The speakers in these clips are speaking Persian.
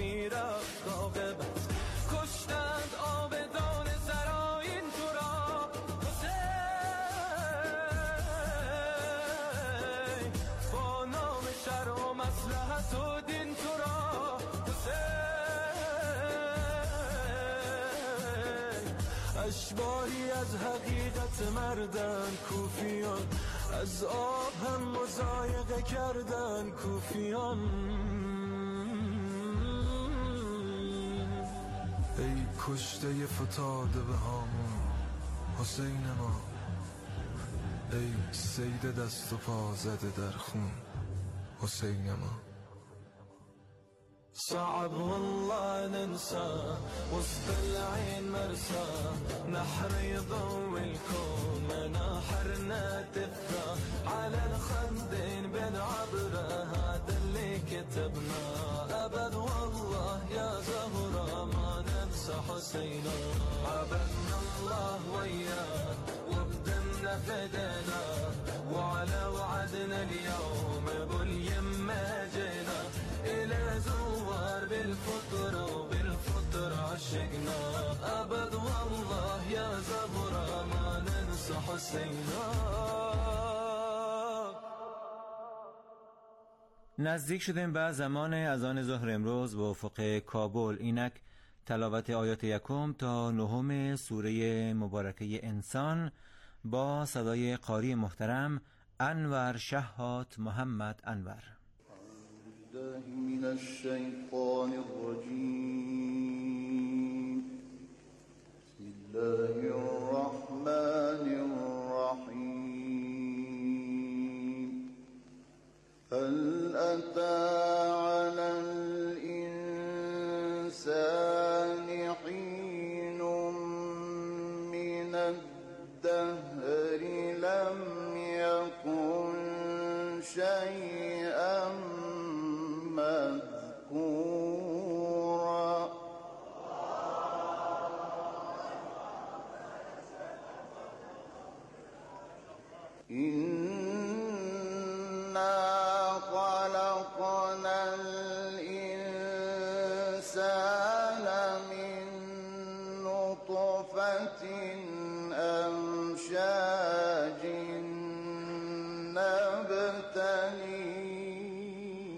میرفت عاقبت. کشتند آبدان سرایین تو را حسین، با نام شرع و مصلحت و دین تو را حسین. اشباهی از حقیقت مردن کوفیان، از آب هم مضایقه کردن کوفیان. ای کشته فتاده به هامون حسین ما، ای سید دست و پا زده در خون حسین ما. صعب والله ننسى وسط العين مرسى، نحر يضوي الكون مناحرنا تبقى على الخدين بالعبرة، هذا اللي كتبنا أبد والله يا زهرة ما ننسى حسينا. عبدنا الله وياه وبدمنا فدينا، وعلى وعدنا اليوم باليمة جينا، إلى زوار بالفطر وبالفطر عشقنا أبد والله يا زهرة ما ننسى حسينا. نزدیک شدیم به زمان اذان ظهر امروز به افق کابل. اینک تلاوت آیات 1 تا 9 سوره مبارکه انسان با صدای قاری محترم انور شهات محمد انور. من الشیطان الرجیم. بسم الله الرحمن الرحیم. هل أتى على الإنسان حين من الدهر لم يكن شيئا مذكورا. إنا خلقنا الإنسان من نطفة أمشاج نبتليه.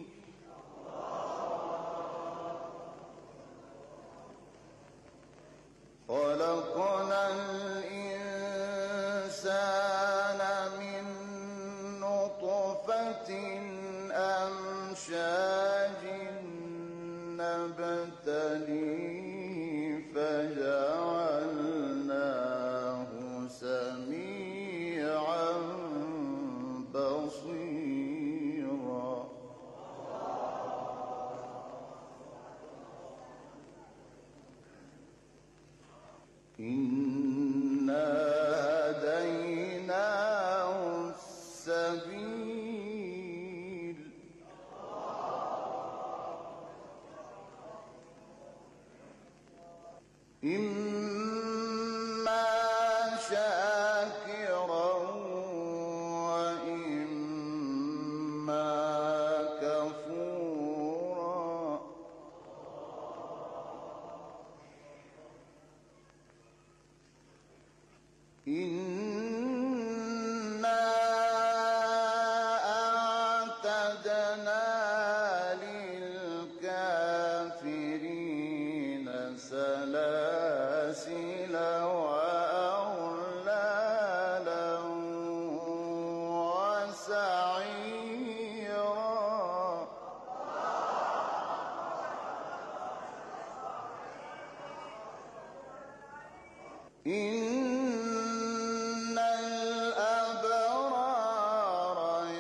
خلقنا الإنسان من نطفة أمشاج نبتليه فجعلناه سميعا بصيرا. إنا هديناه السبيل. إما شاكرا وإما كفورا. إنا أعتدنا للكافرين سلاسل وأغلالا وسعيرا. إن الأبرار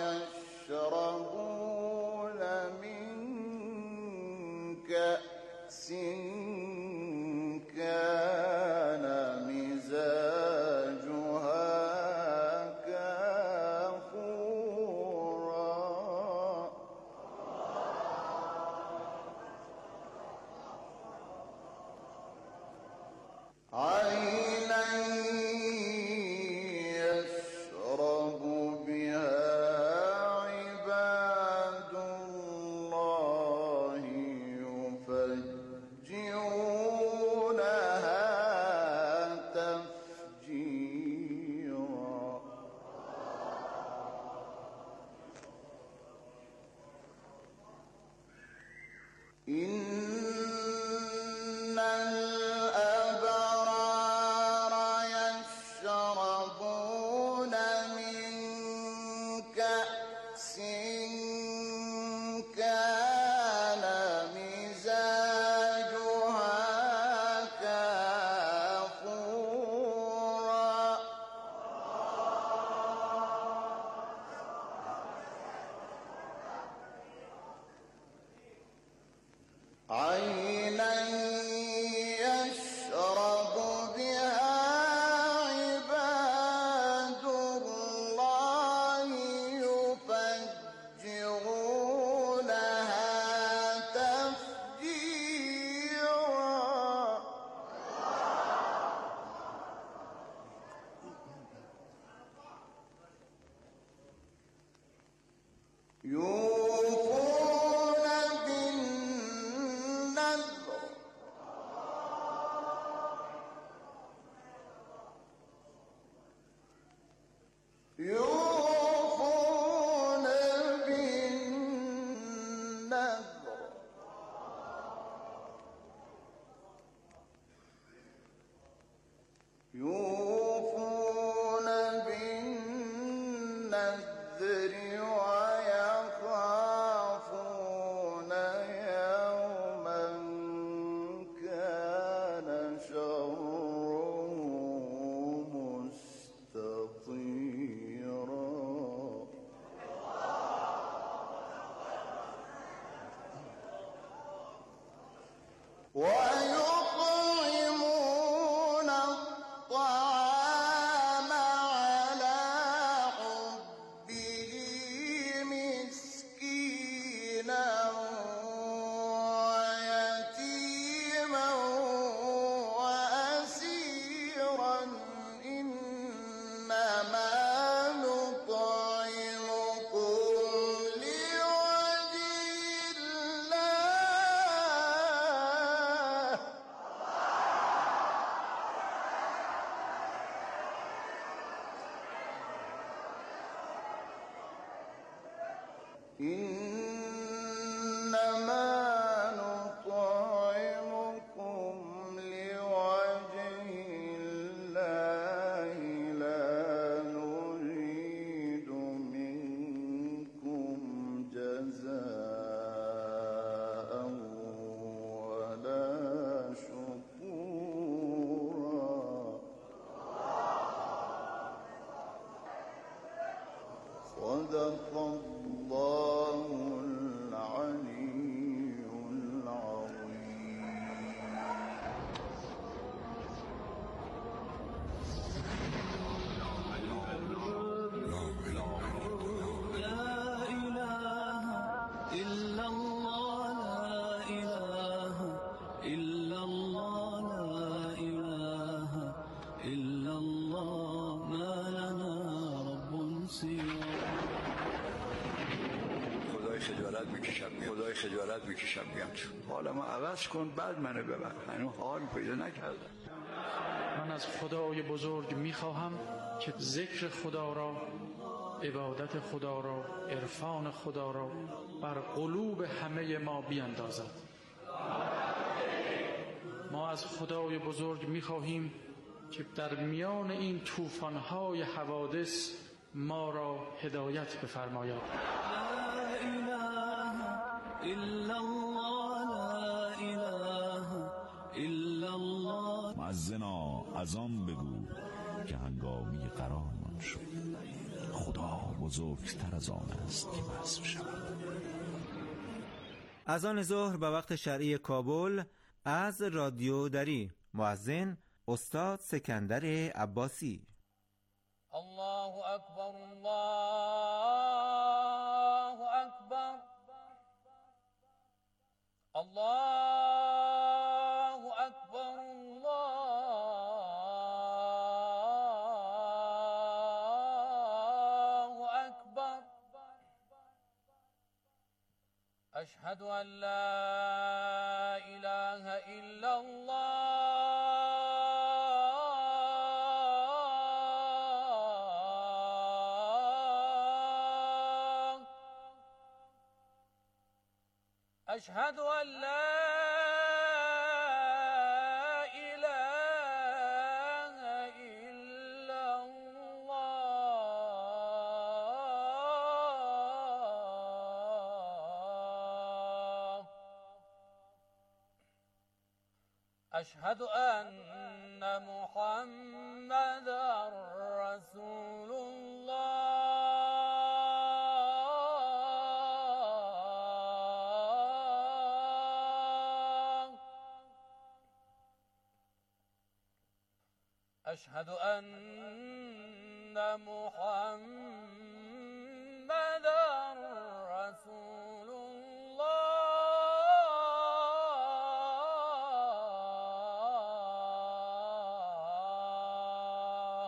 يشربون من كأس كان مزاجها كافورا. عينا يشرب بها عباد الله يفجرونها إن الأبرار يشربون من كأس كان مزاجها كافورا عينا يشرب بها عباد الله يفجرونها تفجيرا يوفون بالنذر يوفون بالنذر يوفون بالنذر ويخافون يوما كان شره مستطيرا ويطعمون الطعام على حبه مسكينا ويتيما وأسيرا إنما نطعمكم لوجه الله إنما نطعمكم لوجه الله لا نريد منكم جزاء ولا شكورا صدق الله العلي العظيم. لا إله إلا الله لا إله إلا الله لا إله إلا الله ما لنا رب سواه خدای خجالت میکشم میگم حالا ما عوض کن بعد منو ببر هنوز حال پیدا نکردم. من از خدای بزرگ میخواهم که ذکر خدا را، عبادت خدا را، عرفان خدا را بر قلوب همه ما بیندازد. ما از خدای بزرگ میخواهیم که در میان این طوفان‌های حوادث ما را هدایت بفرماید. لا إله إلا الله لا إله إلا الله. مؤذنا اذان بگو که هنگامی قرارمان شد. خدا بزرگتر از آن است که وصف شود. اذان ظهر به وقت شرعی کابل از رادیو دری. مؤذن استاد سکندر عباسی. الله أكبر الله أكبر الله أكبر الله أكبر أشهد أن لا إله إلا الله أشهد أن لا إله إلا الله. أشهد أن محمدًا رسول الله. أشهد أن محمدًا رسول الله.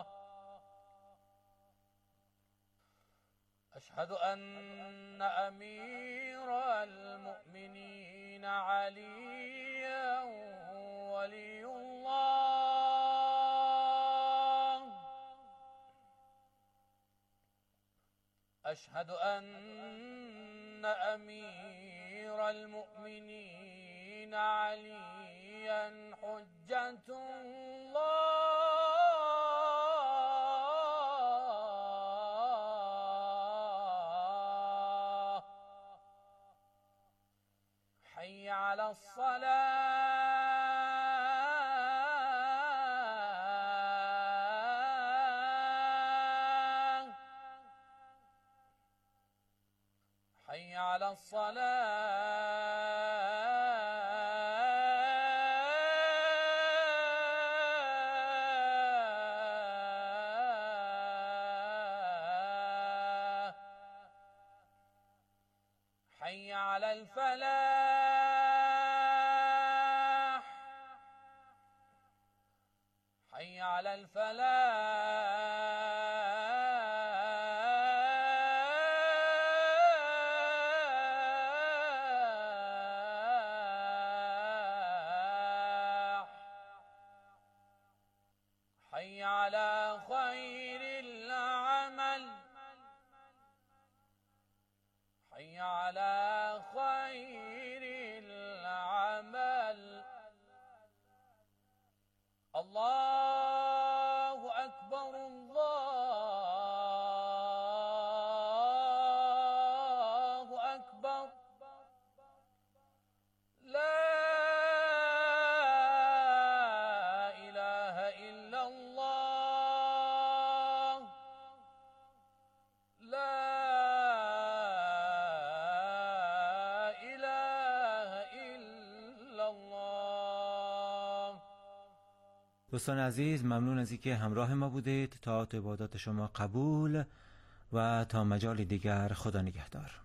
أشهد أن أمير المؤمنين عليًا ولي الله. أشهد أن أمير المؤمنين عليًا حجة الله. حي على الصلاة. حي على الصلاة. حي على الفلاح. حي على الفلاح. حي على خير العمل. حي على خير العمل. الله أكبر الله أكبر. لا إله إلا الله. لا إله إلا الله. دوستان عزیز، ممنون از اینکه همراه ما بودید. طاعات و عبادات شما قبول و تا مجال دیگر، خدا نگهدار.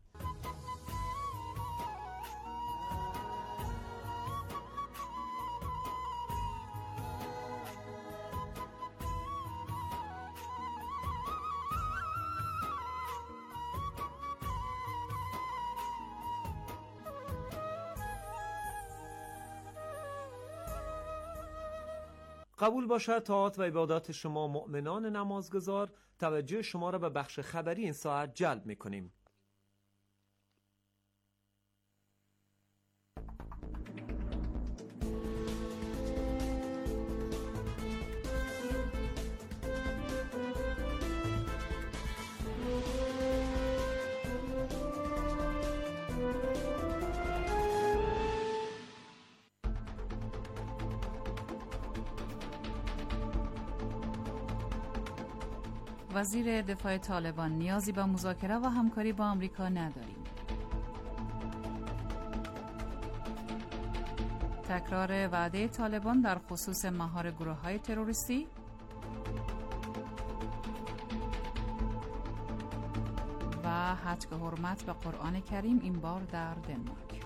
قبول باشد طاعات و عبادات شما مؤمنان نمازگزار. توجه شما را به بخش خبری این ساعت جلب می‌کنیم. وزیر دفاع طالبان: نیازی به مذاکره و همکاری با آمریکا نداریم. تکرار وعده طالبان در خصوص مهار گروه‌های تروریستی. و هتک حرمت به قرآن کریم این بار در دنمارک.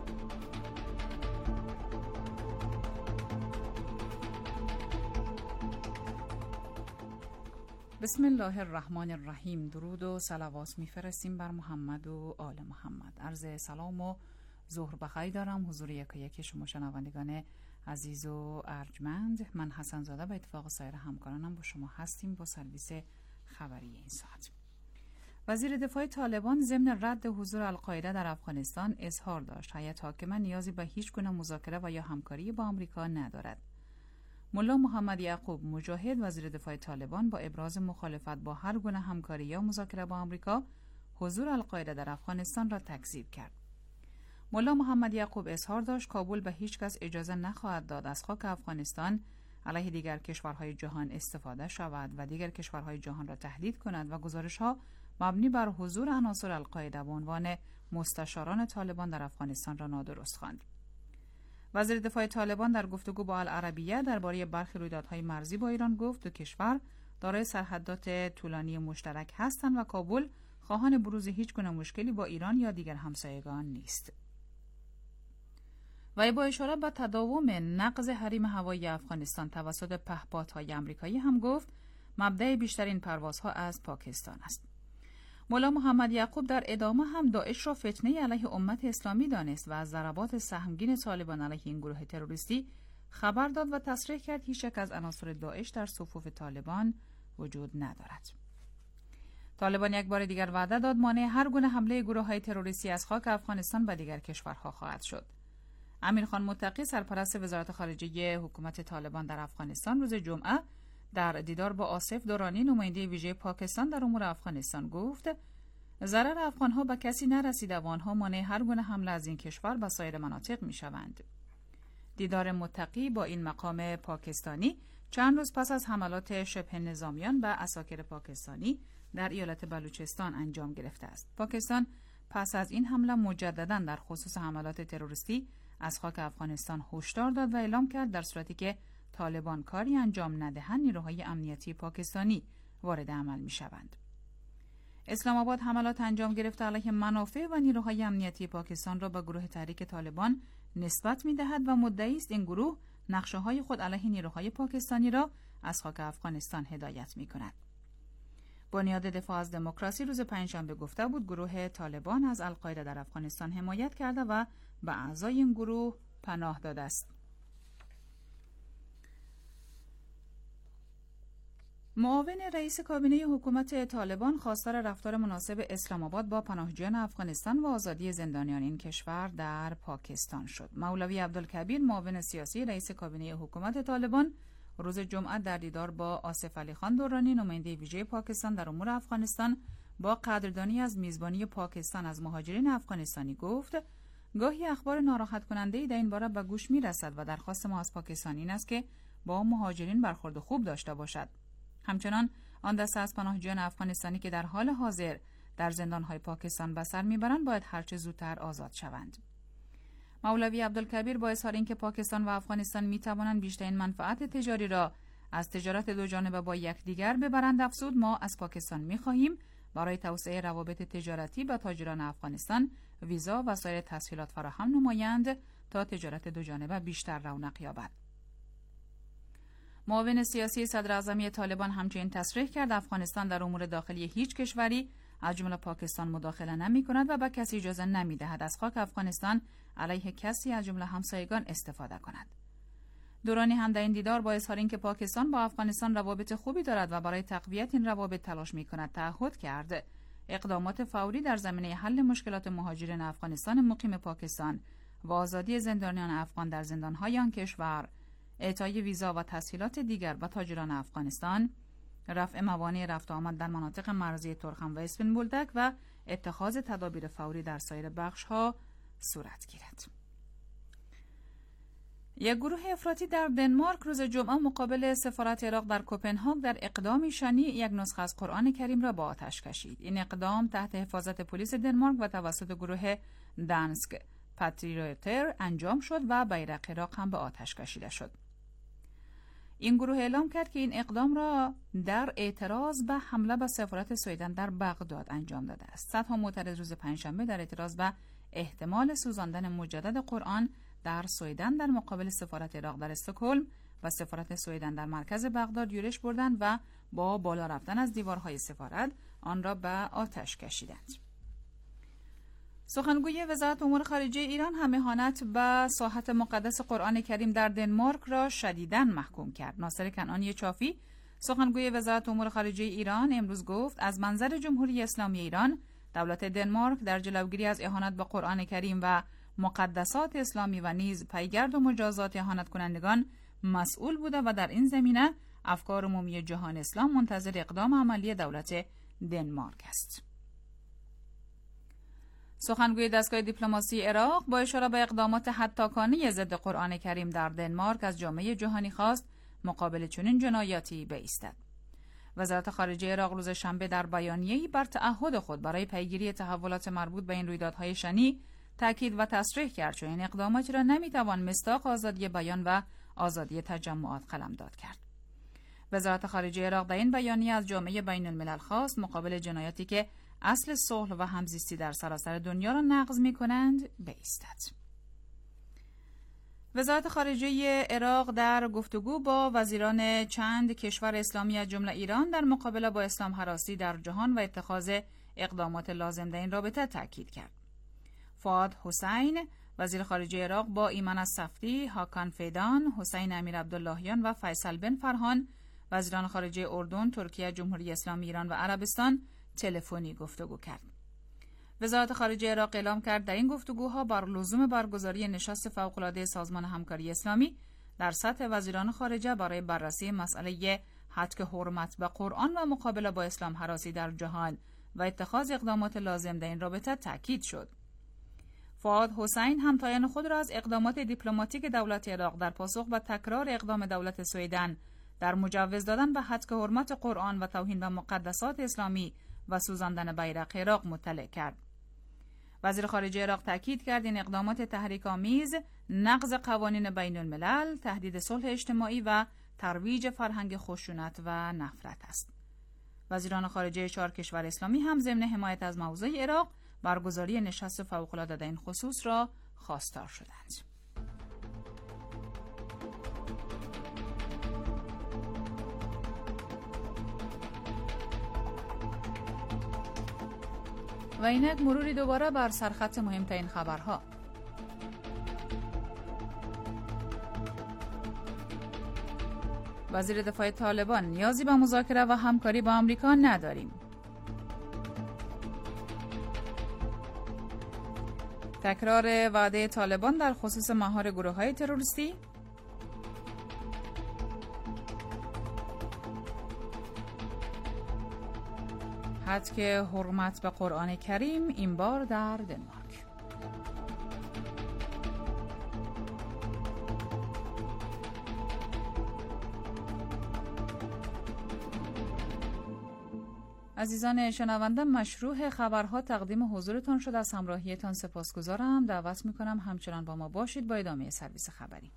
بسم الله الرحمن الرحیم. درود و صلوات میفرستیم بر محمد و آل محمد. عرض سلام و ظهر بخیر دارم حضور یکی شما شنوندگان عزیز و ارجمند. من حسن زاده به اتفاق سایر همکارانم با شما هستیم با سرویس خبری این ساعت. وزیر دفاع طالبان ضمن رد حضور القاعده در افغانستان اظهار داشت هیئت حاکمه نیازی به هیچ گونه مذاکره و یا همکاری با آمریکا ندارد. ملا محمد یعقوب مجاهد وزیر دفاع طالبان با ابراز مخالفت با هر گونه همکاری یا مذاکره با آمریکا حضور القاعده در افغانستان را تکذیب کرد. ملا محمد یعقوب اظهار داشت کابل به هیچ کس اجازه نخواهد داد از خاک افغانستان علیه دیگر کشورهای جهان استفاده شود و دیگر کشورهای جهان را تهدید کند و گزارش‌ها مبنی بر حضور عناصر القاعده به عنوان مستشاران طالبان در افغانستان را نادرست خواند. وزیر دفاع طالبان در گفتگو با العربیه درباره برخی رویدادهای مرزی با ایران گفت دو کشور دارای سرحدات طولانی مشترک هستند و کابل خواهان بروز هیچ گونه مشکلی با ایران یا دیگر همسایگان نیست. و با اشاره به تداوم نقض حریم هوایی افغانستان توسط پهپادهای آمریکایی هم گفت مبدأ بیشترین پروازها از پاکستان است. مولا محمد یعقوب در ادامه هم داعش را فتنه علیه امت اسلامی دانست و از ضربات سهمگین طالبان علیه این گروه تروریستی خبر داد و تصریح کرد هیچ یک از عناصر داعش در صفوف طالبان وجود ندارد. طالبان یک بار دیگر وعده داد مانع هر گونه حمله گروه‌های تروریستی از خاک افغانستان به دیگر کشورها خواهد شد. امیرخان متقی سرپرست وزارت خارجه حکومت طالبان در افغانستان روز جمعه در دیدار با آصف دورانی نماینده ویژه پاکستان در امور افغانستان گفت ضرر افغانها به کسی نرسیده و آنها مانع هر گونه حمله از این کشور به سایر مناطق می‌شوند. دیدار متقی با این مقام پاکستانی چند روز پس از حملات شبه نظامیان به عساکر پاکستانی در ایالت بلوچستان انجام گرفته است. پاکستان پس از این حمله مجدداً در خصوص حملات تروریستی از خاک افغانستان هشدار داد و اعلام کرد در صورتی که طالبان کاری انجام ندهند نیروهای امنیتی پاکستانی وارد عمل می‌شوند. اسلام آباد حملات انجام گرفته علیه منافع و نیروهای امنیتی پاکستان را به گروه تحریک طالبان نسبت می‌دهد و مدعی است این گروه نقشه‌های خود علیه نیروهای پاکستانی را از خاک افغانستان هدایت می‌کند. بنیاد دفاع از دموکراسی روز پنجشنبه گفته بود گروه طالبان از القاعده در افغانستان حمایت کرده و به اعضای این گروه پناه داده است. معاون رئیس کابینه حکومت طالبان خواستار رفتار مناسب اسلام آباد با پناهجویان افغانستان و آزادی زندانیان این کشور در پاکستان شد. مولوی عبدالکبیر معاون سیاسی رئیس کابینه حکومت طالبان روز جمعه در دیدار با آصف علی خان دورانی نماینده ویژه پاکستان در امور افغانستان با قدردانی از میزبانی پاکستان از مهاجرین افغانستانی گفت گاهی اخبار ناراحت کننده در این باره به گوش می رسد و درخواست ما از پاکستان این است که با مهاجرین برخورد خوب داشته باشد. همچنان آن دسته از پناهجویان افغانستانی که در حال حاضر در زندان‌های پاکستان به سر میبرند باید هرچه زودتر آزاد شوند. مولوی عبدالکبیر با اظهار اینکه پاکستان و افغانستان میتوانند بیشترین منفعت تجاری را از تجارت دو جانبه با یکدیگر ببرند افزود ما از پاکستان می‌خواهیم برای توسعه روابط تجارتی با تاجران افغانستان ویزا و سایر تسهیلات فراهم نمایند تا تجارت دو جانبه بیشتر رونق یابد. معاون سیاسی صدر اعظمی طالبان همچنین تصریح کرد افغانستان در امور داخلی هیچ کشوری از جمله پاکستان مداخله نمی‌کند و به کسی اجازه نمی‌دهد از خاک افغانستان علیه کسی از جمله همسایگان استفاده کند. دورانی هم در این دیدار با اظهار اینکه پاکستان با افغانستان روابط خوبی دارد و برای تقویت این روابط تلاش می‌کند تعهد کرد اقدامات فوری در زمینه حل مشکلات مهاجرین افغانستان مقیم پاکستان و آزادی زندانیان افغان در زندان‌های آن کشور، اعطای ویزا و تسهیلات دیگر به تاجران افغانستان، رفع موانع رفت و آمد در مناطق مرزی ترخم و اسفین بولدک و اتخاذ تدابیر فوری در سایر بخش‌ها صورت گیرد. یک گروه افراطی در دنمارک روز جمعه مقابل سفارت عراق در کوپنهاگ در اقدامی شنیع یک نسخه از قرآن کریم را به آتش کشید. این اقدام تحت حفاظت پلیس دنمارک و توسط گروه دانسک پاتریوتر انجام شد و بیرق عراق هم به آتش کشیده شد. این گروه اعلام کرد که این اقدام را در اعتراض به حمله به سفارت سوئدن در بغداد انجام داده است. صدها معترض روز پنجشنبه در اعتراض به احتمال سوزاندن مجدد قرآن در سوئدن در مقابل سفارت عراق در استکهلم و سفارت سوئدن در مرکز بغداد یورش بردند و با بالا رفتن از دیوارهای سفارت آن را به آتش کشیدند. سخنگوی وزارت امور خارجه ایران هم اهانت به ساحت مقدس قرآن کریم در دنمارک را شدیداً محکوم کرد. ناصر کنعانی چافی سخنگوی وزارت امور خارجه ایران امروز گفت از منظر جمهوری اسلامی ایران دولت دنمارک در جلوگیری از اهانت به قرآن کریم و مقدسات اسلامی و نیز پیگرد و مجازات اهانت کنندگان مسئول بوده و در این زمینه افکار عمومی جهان اسلام منتظر اقدام عملی دولت دنمارک است. سخنگوی دستگاه دیپلماسی عراق با اشاره به اقدامات هتاکانه ضد قرآن کریم در دنمارک از جامعه جهانی خواست مقابل چنین جنایاتی بایستد. وزارت خارجه عراق روز شنبه در بیانیه‌ای بر تعهد خود برای پیگیری تحولات مربوط به این رویدادهای شنیع تاکید و تصریح کرد چون این اقدامات را نمیتوان مصداق آزادی بیان و آزادی تجمعات قلمداد کرد. وزارت خارجه عراق در این بیانیه از جامعه بین الملل خواست مقابل جنایاتی که اصل صلح و همزیستی در سراسر دنیا را نقض می‌کنند بایستد. وزارت خارجه عراق در گفتگو با وزیران چند کشور اسلامی از جمله ایران در مقابله با اسلام هراسی در جهان و اتخاذ اقدامات لازم در این رابطه تاکید کرد. فؤاد حسین وزیر خارجه عراق با ایمن الصفدی، هاکان فیدان، حسین امیر عبداللهیان و فیصل بن فرهان وزیران خارجه اردن، ترکیه، جمهوری اسلامی ایران و عربستان تلفنی گفتگو کرد. وزارت خارجه عراق اعلام کرد در این گفتگوها بر لزوم برگزاری نشست فوق‌العاده سازمان همکاری اسلامی در سطح وزیران خارجه برای بررسی مسئله هتک حرمت به قرآن و مقابله با اسلام هراسی در جهان و اتخاذ اقدامات لازم در این رابطه تاکید شد. فؤاد حسین همتایان خود را از اقدامات دیپلماتیک دولت عراق در پاسخ به تکرار اقدام دولت سوئدن در مجوز دادن به هتک حرمت قرآن و توهین به مقدسات اسلامی و سوزاندن بیرق عراق مطلع کرد. وزیر خارجه عراق تاکید کرد این اقدامات تحریک‌آمیز نقض قوانین بین الملل، تهدید صلح اجتماعی و ترویج فرهنگ خشونت و نفرت است. وزیران خارجه 4 کشور اسلامی هم ضمن حمایت از موضوع عراق برگزاری نشست فوق‌العاده در این خصوص را خواستار شدند. و اینک مروری دوباره بر سرخط مهمترین خبرها. وزیر دفاع طالبان نیازی به مذاکره و همکاری با آمریکا نداریم. تکرار وعده طالبان در خصوص مهار گروه‌های تروریستی. هتک حرمت به قرآن کریم این بار در دنمارک. عزیزان شنونده، مشروع خبرها تقدیم حضورتان شد. از همراهیتان سپاسگزارم. دعوت میکنم همچنان با ما باشید با ادامه سرویس خبری.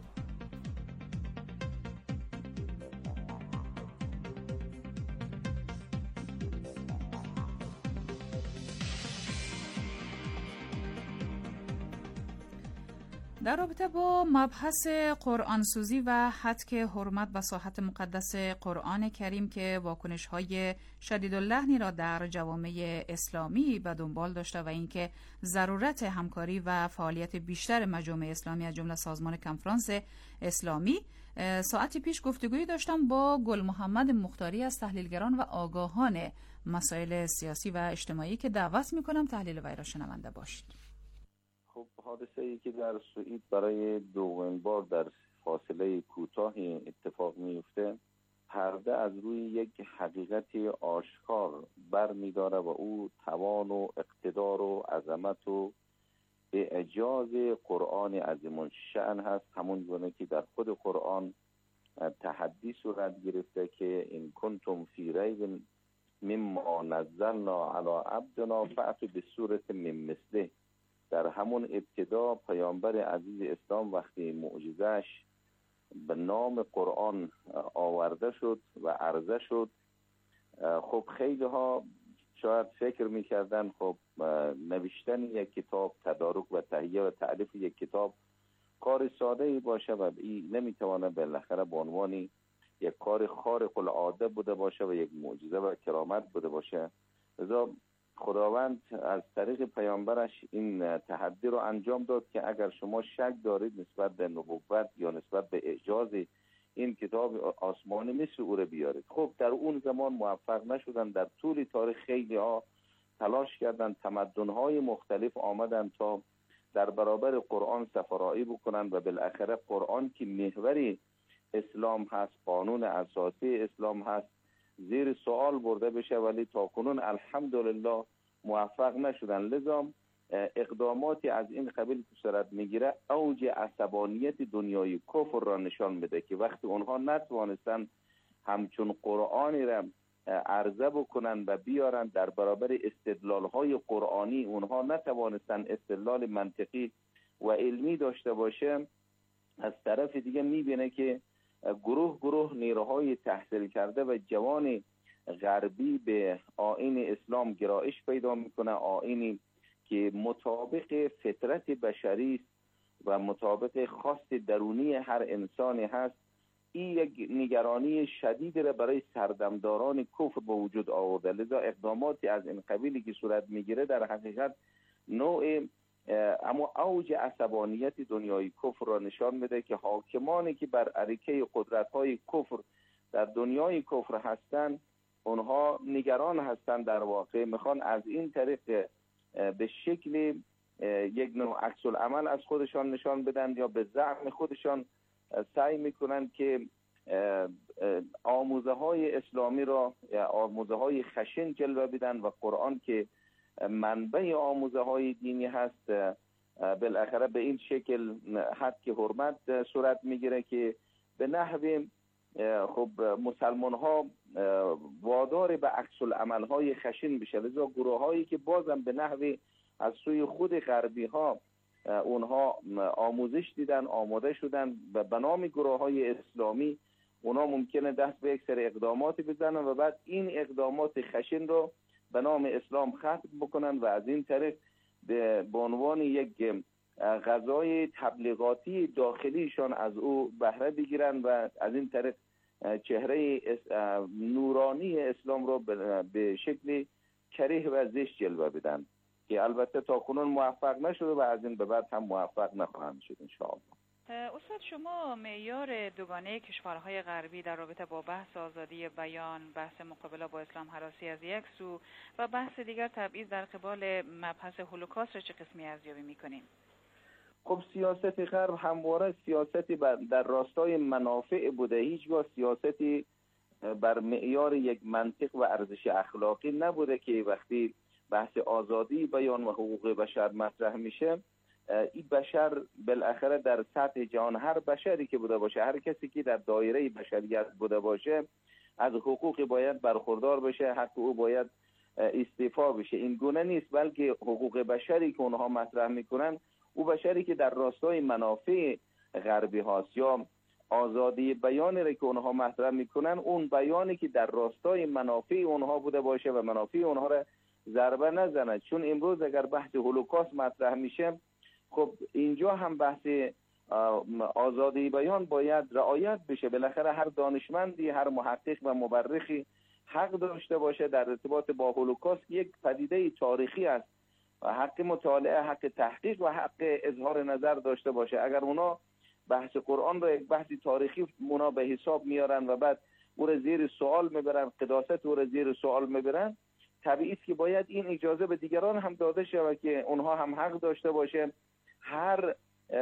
در رابطه با مبحث قرآن سوزی و هتک حرمت و ساحت مقدس قرآن کریم که واکنش‌های شدیداللحنی را در جوامع اسلامی به دنبال داشته و اینکه ضرورت همکاری و فعالیت بیشتر مجامع اسلامی از جمله سازمان کنفرانس اسلامی، ساعتی پیش گفتگویی داشتم با گل محمد مختاری از تحلیلگران و آگاهان مسائل سیاسی و اجتماعی که دعوت می‌کنم تحلیل وی را شنونده باشید. خب حادثه‌ای که در سوئد برای دومین بار در فاصله کوتاهی اتفاق میفته پرده از روی یک حقیقت آشکار برمی‌داره و او توان و اقتدار و عظمت و اعجاز قرآن عظیم الشأن هست، همون گونه که در خود قرآن تحدی صورت گرفته که این کنتم فی ریب مما نزلنا علی عبدنا فأتوا بسورة من مثله. در همون ابتدا پیامبر عزیز اسلام وقتی معجزش به نام قرآن آورده شد و عرضه شد، خب خیلی ها شاید فکر میکردن خب نوشتن یک کتاب، تدارک و تهیه و تألیف یک کتاب کار ساده ای باشه و نمیتونه بالاخره به عنوان یک کار خارق العاده بوده باشه و یک معجزه و کرامت بوده باشه. لذا خداوند از طریق پیامبرش این تحدی رو انجام داد که اگر شما شک دارید نسبت به نبوت یا نسبت به اعجاز این کتاب آسمانی مثل او رو بیارید. خب در اون زمان موفق نشدن. در طول تاریخ خیلی ها تلاش کردن، تمدن‌های مختلف آمدن تا در برابر قرآن سفرایی بکنن و بالاخره قرآن که محور اسلام هست، قانون اساسی اسلام هست، زیر سوال برده بشه، ولی تا کنون الحمدلله موفق نشدن. لذا اقداماتی از این قبیل که صورت میگیره اوج عصبانیت دنیای کفر را نشان میده که وقتی اونها نتوانستن همچون قرآنی را عرضه بکنن و بیارن در برابر استدلال‌های قرآنی، اونها نتوانستن استدلال منطقی و علمی داشته باشه، از طرف دیگه میبینه که گروه نیروهای تحصیل کرده و جوان غربی به آیین اسلام گرایش پیدا میکنه، آیینی که مطابق فطرت بشری است و مطابق خواست درونی هر انسانی هست. این یک نگرانی شدید را برای سردمداران کفر به وجود آورده. لذا اقداماتی از این قبیلی که صورت میگیره در حقیقت نوع اما اوج عصبانیت دنیای کفر را نشان میده که حاکمانی که بر اریکه قدرت‌های کفر در دنیای کفر هستند، اونها نگران هستند، در واقع میخوان از این طریق به شکل یک نوع عکس العمل از خودشان نشان بدن یا به زعم خودشان سعی میکنن که آموزه های اسلامی را، آموزه های خشن جلوه بدن و قرآن که منبع آموزه های دینی هست بالاخره به این شکل حد که حرمت صورت میگیره که به نحو خب مسلمان ها وادار به عکس العمل های خشن بشه. لذا گروه هایی که بازم به نحو از سوی خود غربی ها اونها آموزش دیدن، آماده شدن و به نام گروه های اسلامی اونها ممکنه دست به یک سری اقدامات بزنن و بعد این اقدامات خشن رو به نام اسلام ختم بکنن و از این طریق به عنوان یک غذای تبلیغاتی داخلیشان از او بهره بگیرن و از این طریق چهره نورانی اسلام رو به شکل کریه و زشت جلوه بدن که البته تا کنون موفق نشده و از این به بعد هم موفق نخواهند شد انشاءالله. استاد، شما معیار دوگانه کشورهای غربی در رابطه با بحث آزادی بیان، بحث مقابله با اسلام هراسی از یک سو و بحث دیگر تبعیض در قبال مبحث هولوکاست را چه قسمی ارزیابی می‌کنین؟ خب سیاست غرب همواره سیاستی در راستای منافع بوده، هیچگاه سیاستی بر معیار یک منطق و ارزش اخلاقی نبوده که وقتی بحث آزادی بیان و حقوق بشر مطرح میشه، این بشر بالاخره در سطح جهان هر بشری که بوده باشه، هر کسی که در دایره بشریت بوده باشه از حقوق باید برخوردار بشه، حق او باید استیفا بشه. این گونه نیست، بلکه حقوق بشری که اونها مطرح میکنن او بشری که در راستای منافع غربی هاست یا آزادی بیانی را که اونها مطرح میکنن اون بیانی که در راستای منافع اونها بوده باشه و منافع اونها را ضربه نزنه. چون امروز اگر بحث هولوکاست مطرح میشه، خب اینجا هم بحث آزادی بیان باید رعایت بشه. بالاخره هر دانشمندی، هر محقق و مورخی حق داشته باشه در ارتباط با هولوکاست، یک پدیده تاریخی است و حق مطالعه، حق تحقیق و حق اظهار نظر داشته باشه. اگر اونا بحث قرآن را یک بحث تاریخی اونا به حساب میارن و بعد او را زیر سوال میبرن، قداست او را زیر سوال میبرن، طبیعی است که باید این اجازه به دیگران هم داده شود که اونها هم حق داشته باشه هر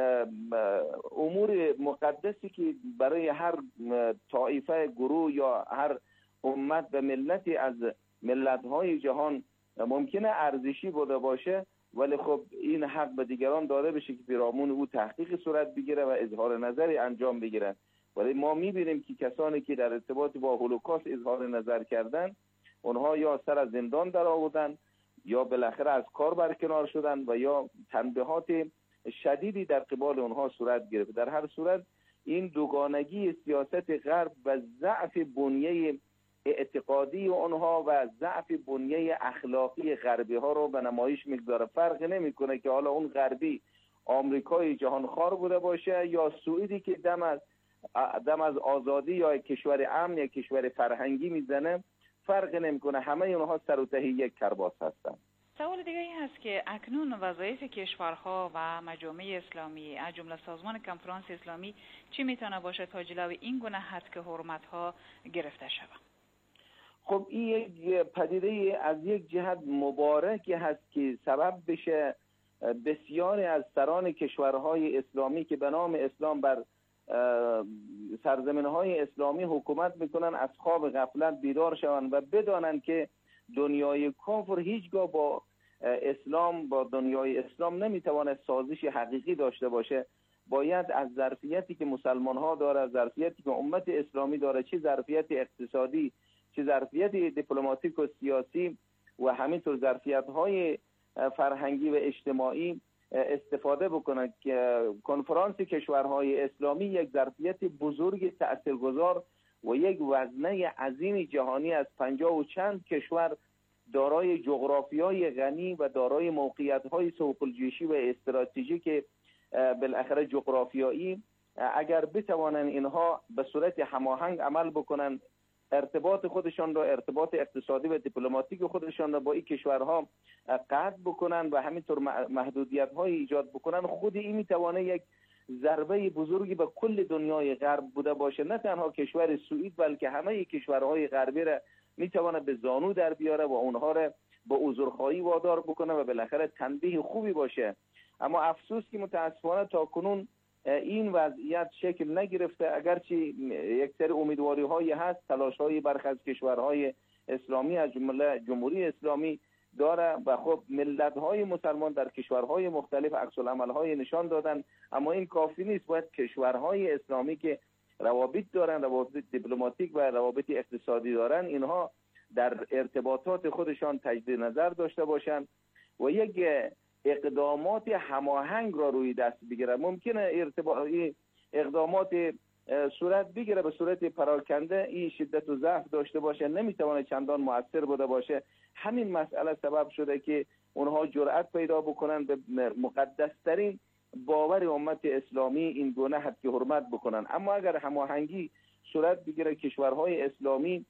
امور مقدسی که برای هر طایفه، گروه یا هر امت و ملتی از ملت‌های جهان ممکنه ارزشی بوده باشه، ولی خب این حق به دیگران داده بشه که پیرامون او تحقیق صورت بگیره و اظهار نظری انجام بگیرن. ولی ما می‌بینیم که کسانی که در ارتباط با هولوکاست اظهار نظر کردن، اونها یا سر از زندان در آوردن یا بالاخره از کار برکنار شدن و یا تنبیهات شدیدی در قبال اونها صورت گرفت. در هر صورت این دوگانگی سیاست غرب و ضعف بنیه اعتقادی اونها و ضعف بنیه اخلاقی غربی ها رو به نمایش میگذاره. فرق نمیکنه که حالا اون غربی آمریکای جهان خوار بوده باشه یا سوئدی که دم از آزادی یا کشور امن یا کشور فرهنگی میزنه، فرق نمیکنه، همه اونها سر و ته یک کرباس هستن. سوال دیگه این هست که اکنون وظایف کشورها و مجامع اسلامی از جمله سازمان کنفرانس اسلامی چی میتونه باشه تا جلوی این گونه هتک حرمت‌ها گرفته شود؟ خب این یک پدیده از یک جهت مبارکی هست که سبب بشه بسیاری از سران کشورهای اسلامی که به نام اسلام بر سرزمین‌های اسلامی حکومت میکنن از خواب غفلت بیدار شوند و بدانند که دنیای کفر هیچگاه با اسلام، با دنیای اسلام نمیتواند سازش حقیقی داشته باشه. باید از ظرفیتی که مسلمان ها داره، از ظرفیتی که امت اسلامی داره، چه ظرفیت اقتصادی، چه ظرفیت دیپلماتیک و سیاسی و همینطور ظرفیت های فرهنگی و اجتماعی استفاده بکنند که کنفرانس کشورهای اسلامی یک ظرفیت بزرگ تاثیرگذار و یک وزنه عظیم جهانی از 50 و چند کشور دارای جغرافیای غنی و دارای موقعیت‌های سوق‌الجوشی و استراتژیک بالاخره جغرافیایی، اگر بتوانند اینها به صورت هماهنگ عمل بکنند، ارتباط خودشان را، ارتباط اقتصادی و دیپلماتیک خودشان را با این کشورها قطع بکنند و همینطور محدودیت‌های ایجاد بکنند، خود این میتواند یک ضربه بزرگی به کل دنیای غرب بوده باشه. نه تنها کشور سوئید بلکه همه کشورهای غربی را میتونه به زانو در بیاره و اونها را به عذرخواهی وادار بکنه و بالاخره تنبیه خوبی باشه. اما افسوس که متاسفانه تا کنون این وضعیت شکل نگرفته، اگرچه یک سری امیدواری هایی هست، تلاش های برخی از کشورهای اسلامی از جمله جمهوری اسلامی داره و خب ملت های مسلمان در کشورهای مختلف عکس العمل های نشان دادن، اما این کافی نیست. باید کشورهای اسلامی که روابط دارن، روابط دیپلماتیک و روابط اقتصادی دارن، اینها در ارتباطات خودشان تجدید نظر داشته باشند و یک اقدامات هماهنگ را روی دست بگیرن. ممکنه اقدامات صورت بگیره به صورت پراکنده، این شدت و ضعف داشته باشه، نمیتونه چندان مؤثر بوده باشه. همین مسئله سبب شده که اونها جرأت پیدا بکنن به مقدسترین باور امت اسلامی این گونه حد حرمت بکنن. اما اگر هماهنگی صورت بگیره، کشورهای اسلامی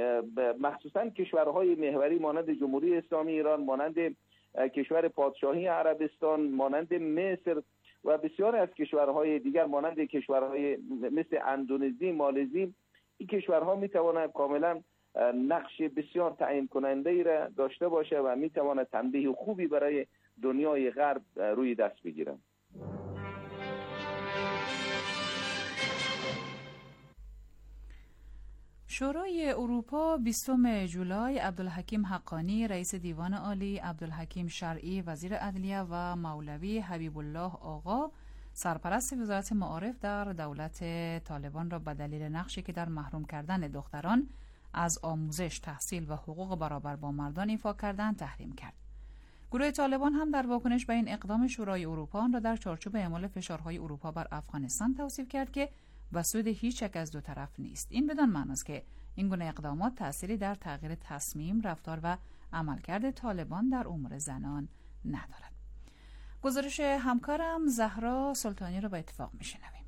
مخصوصا کشورهای محوری مانند جمهوری اسلامی ایران، مانند کشور پادشاهی عربستان، مانند مصر و بسیار از کشورهای دیگر مانند کشورهای مثل اندونزی، مالزی، این کشورها میتوانند کاملا نقش بسیار تعیین کننده ای را داشته باشه و میتواند تنبیه خوبی برای دنیای غرب روی دست بگیرن. شورای اروپا 20 جولای عبدالحکیم حقانی رئیس دیوان عالی، عبدالحکیم شرعی وزیر عدلیه و مولوی حبیب الله آقا سرپرست وزارت معارف در دولت طالبان را به دلیل نقشی که در محروم کردن دختران از آموزش، تحصیل و حقوق برابر با مردان ایفا کردند تحریم کرد. گروه طالبان هم در واکنش به این اقدام شورای اروپا آن را در چارچوب اعمال فشارهای اروپا بر افغانستان توصیف کرد که به سود هیچ یک از دو طرف نیست. این بدان معنی است که این گونه اقدامات تأثیری در تغییر تصمیم، رفتار و عملکرد طالبان در امور زنان ندارد. گزارش همکارم زهرا سلطانی را به اتفاق میشنویم.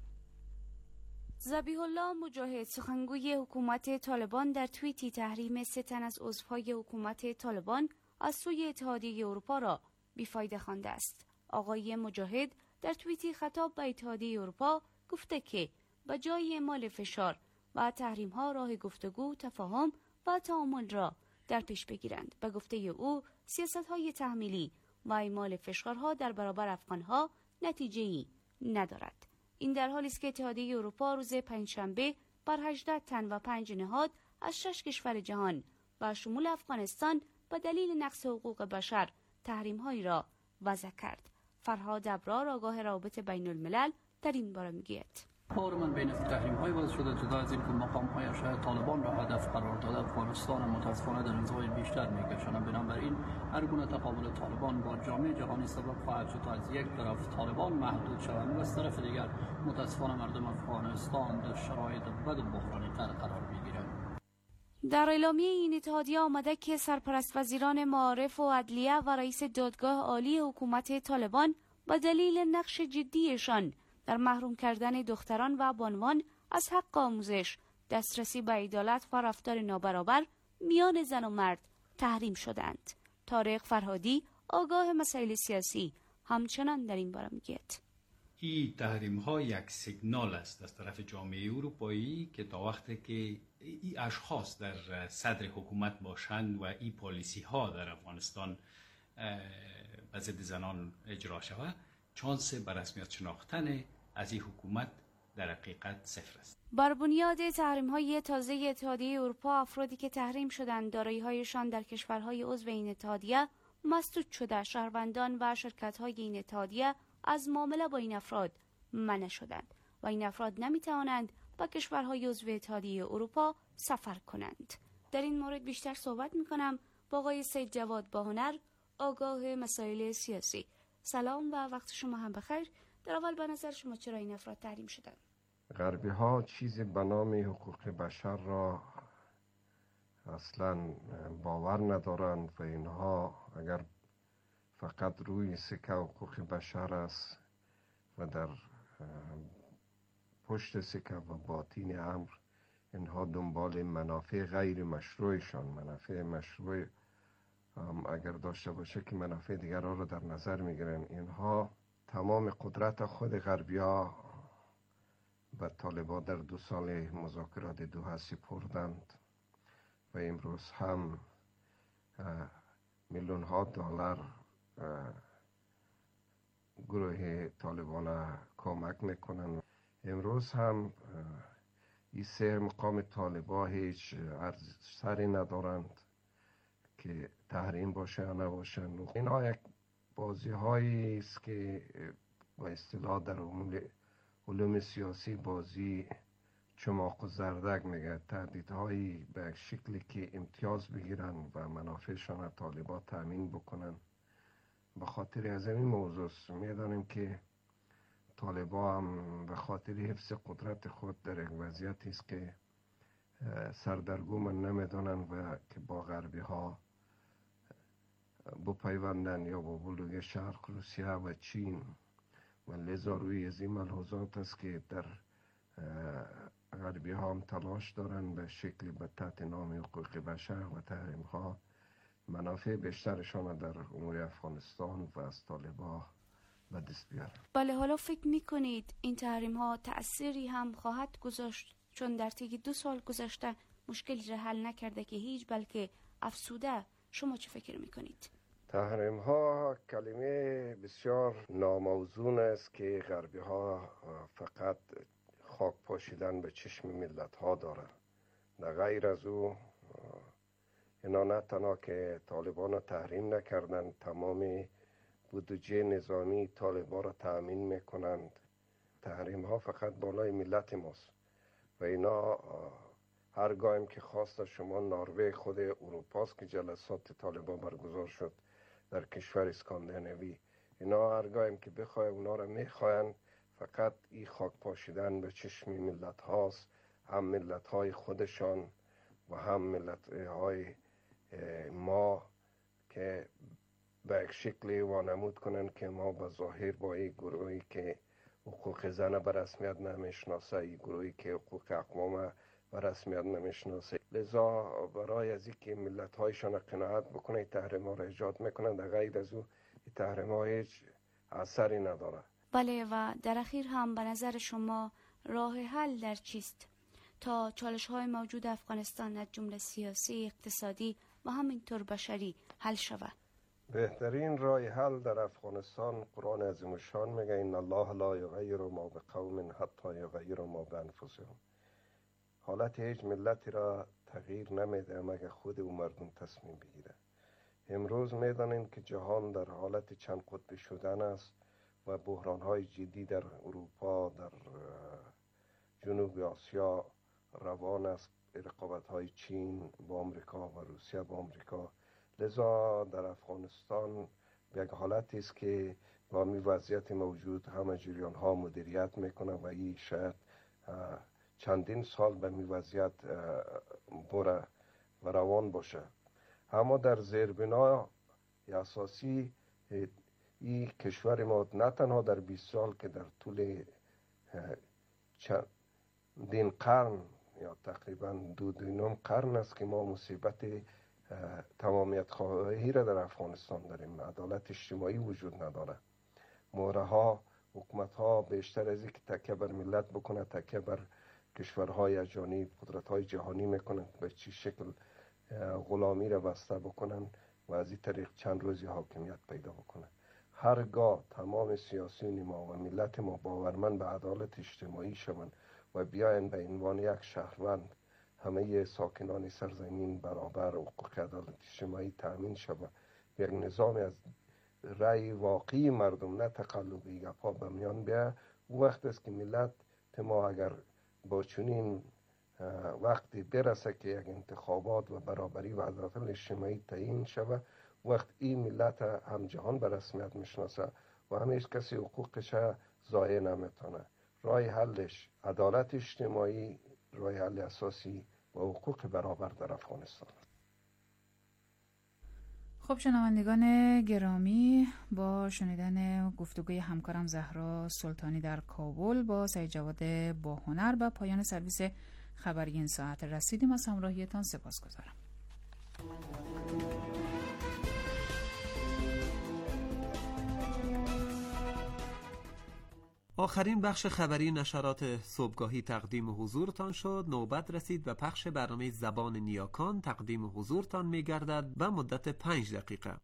ذبیح الله مجاهد سخنگوی حکومت طالبان در توییتی تحریم 3 تن از عضوهای حکومت طالبان از سوی اتحادیه اروپا را بیفایده خوانده است. آقای مجاهد در توییتی خطاب به اتحادیه اروپا گفته که به جای اعمال فشار و تحریم‌ها راه گفتگو، تفاهم و تعامل را در پیش بگیرند. به گفته او سیاست‌های تحمیلی و اعمال فشارها در برابر افغان‌ها نتیجه‌ای ندارد. این در حالی است که اتحادیه اروپا روز پنجشنبه بر 18 تن و 5 نهاد از 6 کشور جهان با شمول افغانستان به دلیل نقض حقوق بشر تحریم‌هایی را وضع کرد. فرهاد ابرار آگاه روابط بین الملل در این باره میگوید: من بین تحریم‌های وضع شده جدا از این که مقام‌های شاید طالبان را هدف قرار داده، افغانستان متأسفانه در انزوای بیشتر می‌کشند. بنابراین هر گونه تقابل طالبان با جامعه جهانی سبب خواهد شد تا از یک طرف طالبان محدود شوند و از طرف دیگر متأسفانه مردم افغانستان در شرایط بد و بحرانی‌تر قرار می‌گیرند. در اعلامیه این اتحادیه آمده که سرپرست وزیران معارف و عدلیه و رئیس دادگاه عالی حکومت طالبان با دلیل نقش جدیشان در محروم کردن دختران و بانوان از حق آموزش، دسترسی به عدالت و رفتار نابرابر میان زن و مرد تحریم شدند. طارق فرهادی آگاه مسائل سیاسی همچنان در این باره میگوید: این تحریم ها یک سیگنال است از طرف جامعه اروپایی که تا وقتی که این اشخاص در صدر حکومت باشند و این پالیسی ها در افغانستان به ضد زنان اجرا شود، چانس به رسمیت شناختن از این حکومت در حقیقت صفر است. بر بنیاد تحریم‌های تازه اتحادیه اروپا، افرادی که تحریم شدند دارایی‌هایشان در کشورهای عضو این اتحادیه مسدود شده، شهروندان و شرکت‌های این اتحادیه از معامله با این افراد منع شدند و این افراد نمی‌توانند به کشورهای عضو اتحادیه اروپا سفر کنند. در این مورد بیشتر صحبت می‌کنم با آقای سید جواد باهنر، آگاه مسائل سیاسی. سلام و وقت شما هم بخیر. در اول به نظر شما چرا این افراد تحریم شدند؟ غربی ها چیزی به نام حقوق بشر را اصلا باور ندارند و اینها اگر فقط روی سکه حقوق بشر است و در پشت سکه و باطین امر اینها دنبال منافع غیر مشروعشان، منافع مشروع اگر داشته باشه که منافع دیگران را در نظر میگیرن. اینها تمام قدرت خود غربی ها به طالبان در 2 سال مذاکرات دوحه سپردند و امروز هم میلیون ها دلار گروه طالبان کمک میکنن. امروز هم این 3 مقام طالبان هیچ سری ندارند که تحریم باشه یا نباشه. اینها یک بازی هایی است که با اصطلاح در علوم سیاسی بازی چماق و زردک میگه، تهدیدهایی به شکلی که امتیاز بگیرن و منافعشان طالبان تامین بکنن. به خاطر از این موضوع میدانیم که طالبان هم به خاطر حفظ قدرت خود در یک وضعیتی است که سردرگم نمیدانن و که با غربی ها بپیوندن یا با بلوک شرق، روسیه و چین و لذا روی از این ملحوظات است که در غربی ها هم تلاش دارن به شکلی به تحت نام حقوق بشر و تحریم ها منافع بیشترشان در امور افغانستان و از طالبان به دست بیارن. بله، حالا فکر میکنید این تحریم ها تأثیری هم خواهد گذاشت؟ چون در طی 2 سال گذشته مشکلی را حل نکرده که هیچ، بلکه افسوده. شما چه فکر میکنید؟ تحریم ها کلمه بسیار ناموزون است که غربی ها فقط خاک پاشیدن به چشم ملت ها دارن. نه غیر از او اینا نه تنها که طالبان را تحریم نکردن، تمام بودجه نظامی طالبان را تأمین میکنند. تحریم ها فقط بالای ملت ماست و اینا هرگاهیم که خواست شما نروژ خود اروپاست که جلسات طالبان برگزار شد در کشور اسکاندیناوی، اینا هرگاهیم که بخواه اونا را میخواین فقط این خاک پاشیدن به چشم ملت هاست، هم ملت های خودشان و هم ملت های ما، که به یک شکلی وانمود کنن که ما به ظاهر با این گروهی که حقوق زن به رسمیت نمیشناسه، این گروهی که حقوق اقوام به رسمیت نمیشناسه، لذا برای از این که ملت هایشان قناعت بکنه تحریم ها را ایجاد میکنن. در غیر از او تحریم ها هیچ اثری نداره. بله، و در اخیر هم به نظر شما راه حل در چیست تا چالش های موجود افغانستان از جمله سیاسی، اقتصادی و همینطور بشری حل شود؟ بهترین راه حل در افغانستان قرآن عظیم الشان میگه ان الله لا یغیر ما بقوم حتی یغیروا ما بانفسهم. حالت هیچ ملتی را تغییر نمیده مگر خود او مردم تصمیم بگیره. امروز میدانیم که جهان در حالت چند قطبی شدن است و بحران‌های جدی در اروپا، در جنوب آسیا روان است، رقابت‌های چین با آمریکا و روسیه با آمریکا. لذا در افغانستان یک حالتی است که با می وضعیت موجود همه جریان ها مدیریت میکنه و این شاید چندین سال به می وضعیت بره و روان باشه. اما در زیربنای اساسی این کشور ما نه تنها در 20 سال که در طول چندین قرن یا تقریبا 2.5 قرن است که ما مصیبت تمامیت خواهی را در افغانستان داریم. عدالت اجتماعی وجود نداره. مهره‌ها، حکومت‌ها بیشتر از اینکه تکیه بر ملت بکنه، تکیه بر کشورهای اجانب، قدرت‌های جهانی میکنن به چی شکل غلامی را بسته بکنن و از این طریق چند روزی حاکمیت پیدا بکنن. هرگاه تمام سیاسیون ما و ملت ما باورمند به عدالت اجتماعی شوند و بیاین به عنوان یک شهروند همه ساکنان سرزمین برابر حقوق عدالت اجتماعی تأمین شود، یک نظام از رأی واقعی مردم نه تقلبی گپا به میان بیا، وقت است که ملت ما اگر با چنین وقتی برسه که یک انتخابات و برابری و عدالت اجتماعی تعیین شود، وقت این ملت هم جهان به رسمیت میشناسه و همه کسی حقوقش ضایع نمیتونه. راه حلش عدالت اجتماعی، راه حل اساسی و حقوق برابر در افغانستان. خب شنوندگان گرامی، با شنیدن گفتگوی همکارم زهرا سلطانی در کابل با سعید جواد با هنر به پایان سرویس خبری این ساعت رسیدیم. از همراهیتان سپاسگزارم. آخرین بخش خبری نشرات صبحگاهی تقدیم حضورتان شد. نوبت رسید به پخش برنامه زبان نیاکان. تقدیم حضورتان می‌گردد به مدت 5 دقیقه.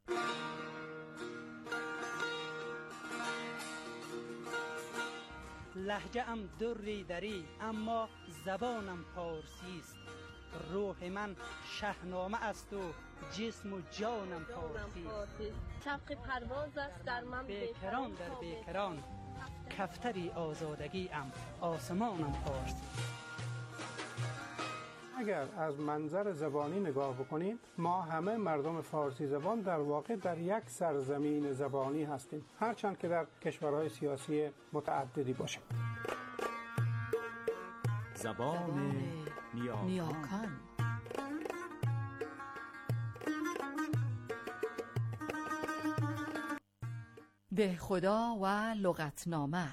لهجه ام دری دری اما زبانم پارسی است. روح من شهنامه است و جسم و جانم پارسی است. شوق پرواز است در من بیکران در بیکران، کفتری آزادگی ام آسمانم پارسی. اگر از منظر زبانی نگاه بکنیم، ما همه مردم فارسی زبان در واقع در یک سرزمین زبانی هستیم، هرچند که در کشورهای سیاسی متعددی باشیم. زبان نیاکان. دهخدا و لغتنامه.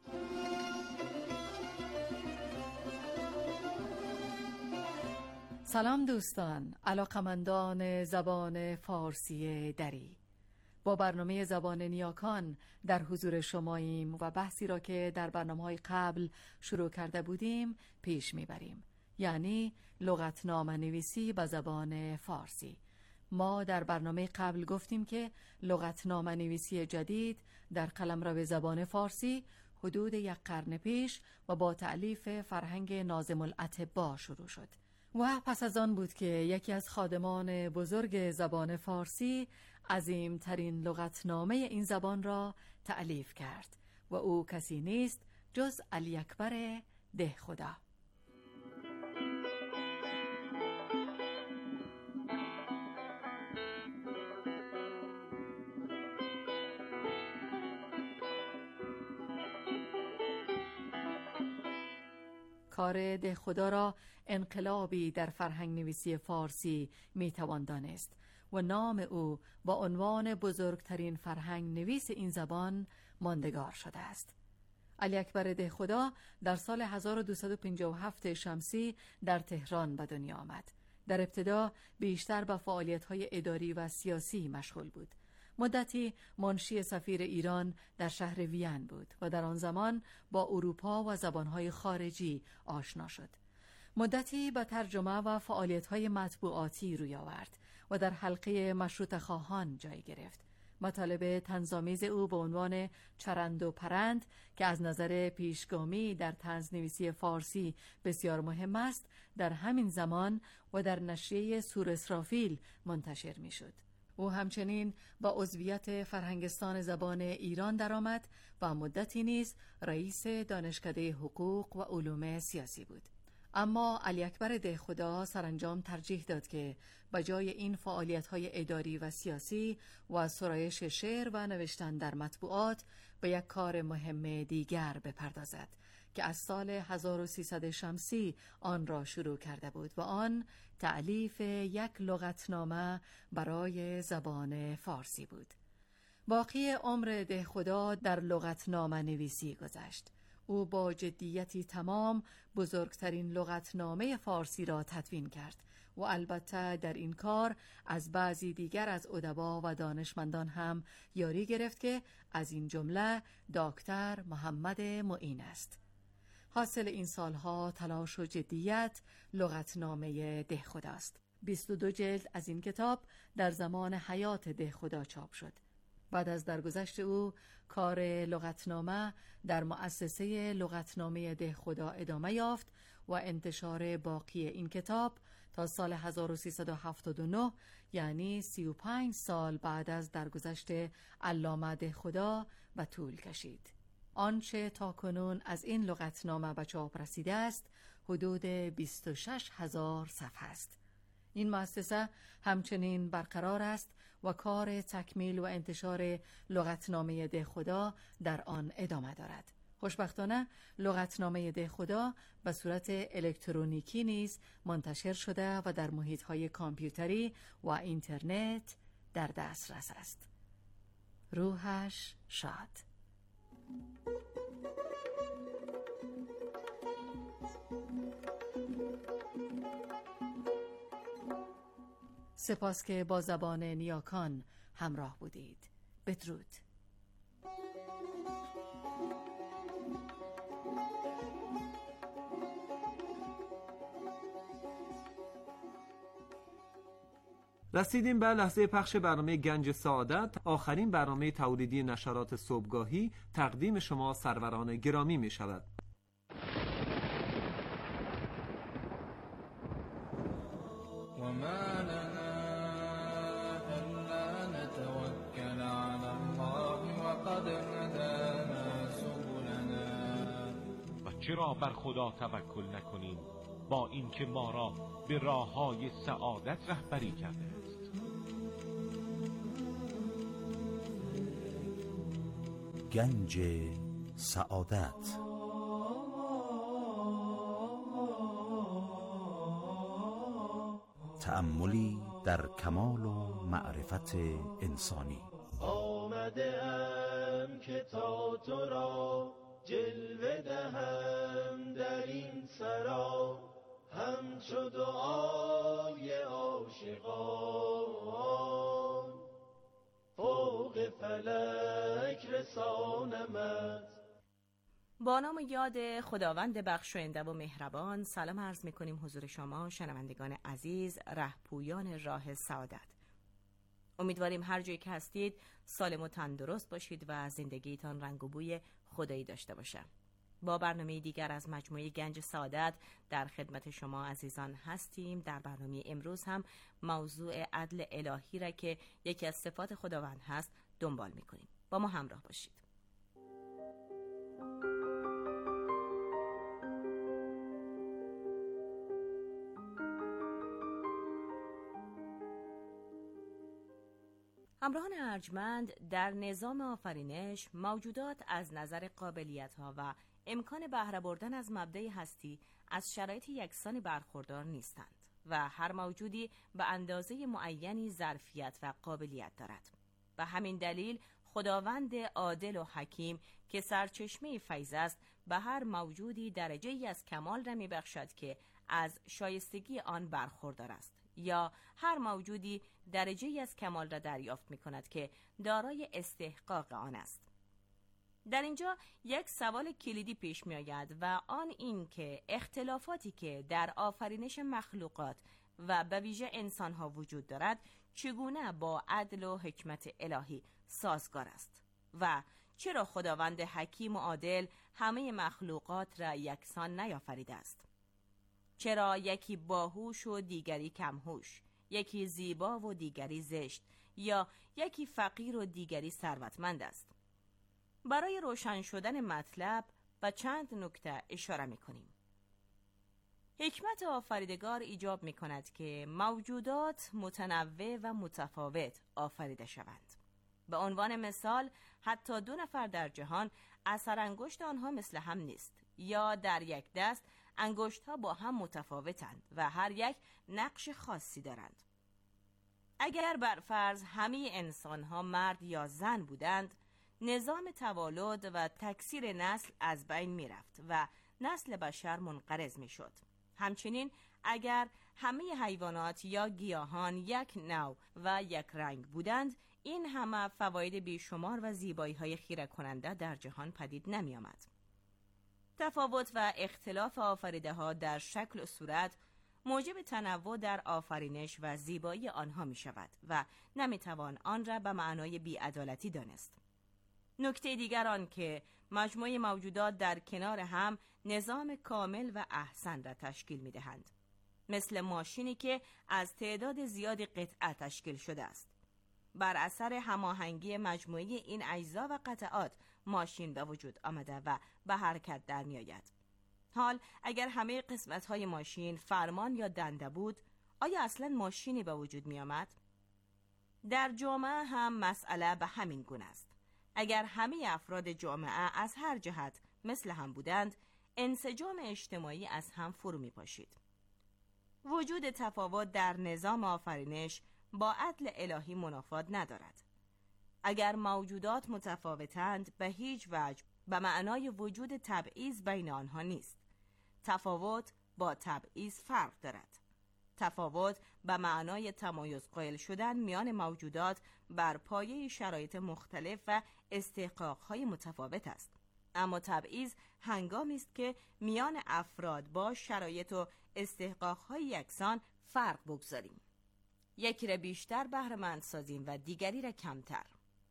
سلام دوستان، علاقمندان زبان فارسی دری. با برنامه زبان نیاکان در حضور شماییم و بحثی را که در برنامه‌های قبل شروع کرده بودیم پیش میبریم، یعنی لغتنامه نویسی به زبان فارسی. ما در برنامه قبل گفتیم که لغتنامه نویسی جدید در قلمرو زبان فارسی حدود 1 قرن پیش و با تألیف فرهنگ ناظم الاطباء شروع شد و پس از آن بود که یکی از خادمان بزرگ زبان فارسی عظیمترین لغتنامه این زبان را تألیف کرد و او کسی نیست جز علی اکبر دهخدا. کار دهخدا را انقلابی در فرهنگ نویسی فارسی میتوان دانست و نام او با عنوان بزرگترین فرهنگ نویس این زبان ماندگار شده است. علی اکبر دهخدا در سال 1257 شمسی در تهران به دنیا آمد. در ابتدا بیشتر به فعالیت‌های اداری و سیاسی مشغول بود. مدتی منشی سفیر ایران در شهر وین بود و در آن زمان با اروپا و زبانهای خارجی آشنا شد. مدتی به ترجمه و فعالیت‌های مطبوعاتی روی آورد و در حلقه مشروطه خواهان جای گرفت. مطالب طنزآمیز او به عنوان چرند و پرند که از نظر پیشگامی در طنزنویسی فارسی بسیار مهم است، در همین زمان و در نشریه سور اسرافیل منتشر می‌شد. او همچنین با عضویت فرهنگستان زبان ایران درآمد و مدتی نیز رئیس دانشکده حقوق و علوم سیاسی بود. اما علی اکبر دهخدا سرانجام ترجیح داد که بجای این فعالیت‌های اداری و سیاسی و سرایش شعر و نوشتن در مطبوعات به یک کار مهم دیگر بپردازد که از سال 1300 شمسی آن را شروع کرده بود و آن تألیف یک لغتنامه برای زبان فارسی بود. باقی عمر دهخدا در لغتنامه نویسی گذشت. او با جدیتی تمام بزرگترین لغتنامه فارسی را تدوین کرد و البته در این کار از بعضی دیگر از ادبا و دانشمندان هم یاری گرفت که از این جمله دکتر محمد معین است. حاصل این سالها تلاش و جدیت لغتنامه دهخدا است. 22 جلد از این کتاب در زمان حیات دهخدا چاپ شد. بعد از درگذشت او کار لغتنامه در مؤسسه لغتنامه دهخدا ادامه یافت و انتشار باقی این کتاب تا سال 1379 یعنی 35 سال بعد از درگذشت علامه دهخدا به طول کشید. آنچه تا کنون از این لغتنامه به چاپ رسیده است حدود 26,000 صفحه است. این مؤسسه همچنین برقرار است و کار تکمیل و انتشار لغتنامه دهخدا در آن ادامه دارد. خوشبختانه لغتنامه دهخدا به صورت الکترونیکی نیز منتشر شده و در محیط‌های کامپیوتری و اینترنت در دسترس است. روحش شاد. سپاس که با زبان نیاکان همراه بودید. بدرود. رسیدیم به لحظه پخش برنامه گنج سعادت، آخرین برنامه تولیدی نشرات صبحگاهی. تقدیم شما سروران گرامی می شود. چرا بر خدا توکل نکنیم با اینکه ما را به راه‌های سعادت رهبری کرده است؟ گنج سعادت. تأملی در کمال و معرفت انسانی. آمده‌ام که تا تو را جلوه دهم در این سرا، همچو دعای عاشقان فوق فلک رسانمت. با نام یاد خداوند بخشاینده و مهربان سلام عرض می‌کنیم حضور شما شنوندگان عزیز، رهپویان راه سعادت. امیدواریم هر جایی که هستید سالم و تندرست باشید و زندگیتان رنگ و بوی خدایی داشته باشه. با برنامه دیگر از مجموعه گنج سعادت در خدمت شما عزیزان هستیم. در برنامه امروز هم موضوع عدل الهی را که یکی از صفات خداوند هست دنبال می‌کنیم. با ما همراه باشید. همراهان ارجمند، در نظام آفرینش موجودات از نظر قابلیت‌ها و امکان بهره بردن از مبدأ هستی از شرایط یکسانی برخوردار نیستند و هر موجودی به اندازه معینی ظرفیت و قابلیت دارد. و همین دلیل خداوند عادل و حکیم که سرچشمه فیض است به هر موجودی درجه‌ای از کمال را می‌بخشد که از شایستگی آن برخوردار است، یا هر موجودی درجه‌ای از کمال را دریافت می‌کند که دارای استحقاق آن است. در اینجا یک سوال کلیدی پیش می‌آید و آن این که اختلافاتی که در آفرینش مخلوقات و به ویژه انسان‌ها وجود دارد چگونه با عدل و حکمت الهی سازگار است و چرا خداوند حکیم و عادل همه مخلوقات را یکسان نیافریده است؟ چرا یکی باهوش و دیگری کمهوش، یکی زیبا و دیگری زشت، یا یکی فقیر و دیگری ثروتمند است؟ برای روشن شدن مطلب به چند نکته اشاره می‌کنیم. حکمت آفریدگار ایجاب می‌کند که موجودات متنوع و متفاوت آفریده شوند. به عنوان مثال، حتی 2 نفر در جهان اثر انگشت آنها مثل هم نیست، یا در یک دست انگشت‌ها با هم متفاوتند و هر یک نقش خاصی دارند. اگر بر فرض همه انسان‌ها مرد یا زن بودند، نظام توالد و تکثیر نسل از بین می‌رفت و نسل بشر منقرض می‌شد. همچنین اگر همه حیوانات یا گیاهان یک نوع و یک رنگ بودند، این همه فواید بیشمار و زیبایی‌های خیره کننده در جهان پدید نمی آمد. تفاوت و اختلاف آفریده‌ها در شکل و صورت موجب تنوع در آفرینش و زیبایی آنها می شود و نمی توان آن را به معنای بی‌عدالتی دانست. نکته دیگر آن که مجموعه موجودات در کنار هم نظام کامل و احسن را تشکیل می دهند. مثل ماشینی که از تعداد زیادی قطعه تشکیل شده است. بر اثر هماهنگی مجموعه این اجزا و قطعات ماشین به وجود آمده و به حرکت در می آید. حال اگر همه قسمت‌های ماشین فرمان یا دنده بود، آیا اصلاً ماشینی به وجود می آمد؟ در جامعه هم مسئله به همین گونه است. اگر همه افراد جامعه از هر جهت مثل هم بودند، انسجام اجتماعی از هم فرو می پاشید. وجود تفاوت در نظام آفرینش با عدل الهی منافات ندارد. اگر موجودات متفاوتند به هیچ وجه به معنای وجود تبعیض بین آنها نیست. تفاوت با تبعیض فرق دارد. تفاوت به معنای تمایز قائل شدن میان موجودات بر پایه شرایط مختلف و استحقاق‌های متفاوت است. اما تبعیض هنگامی است که میان افراد با شرایط و استحقاق‌های یکسان فرق بگذاریم. یکی را بیشتر بهره‌مند سازیم و دیگری را کمتر.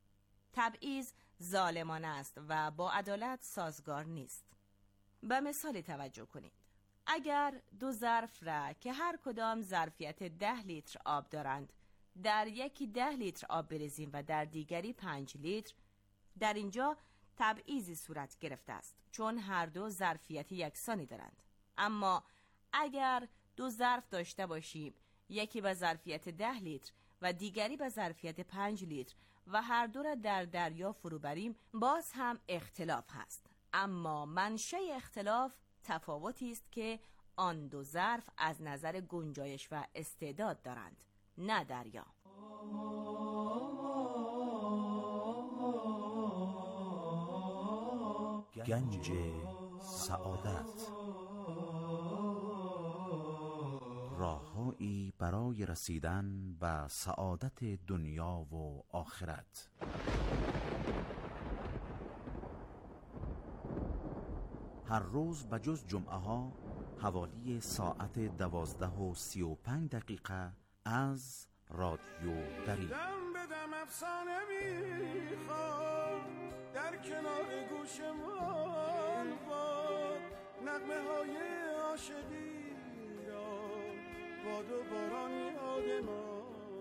تبعیض ظالمانه است و با عدالت سازگار نیست. به مثال توجه کنید. اگر دو ظرف را که هر کدام ظرفیت 10 لیتر آب دارند، در یکی 10 لیتر آب بریزیم و در دیگری 5 لیتر، در اینجا تبعیضی صورت گرفته است، چون هر دو ظرفیت یکسانی دارند. اما اگر دو ظرف داشته باشیم، یکی به ظرفیت 10 لیتر و دیگری به ظرفیت 5 لیتر و هر دو را در دریا فرو بریم، باز هم اختلاف هست. اما منشأ اختلاف تفاوتی است که آن دو ظرف از نظر گنجایش و استعداد دارند، نه دریا. گنج سعادت، راههایی برای رسیدن به سعادت دنیا و آخرت. هر روز بجز جمعه ها حوالی ساعت 12:35 از رادیو دری. دم به دم افسانه میخواد در کنار گوشمان باد، نغمه های عاشقی را باد و باران یادمان.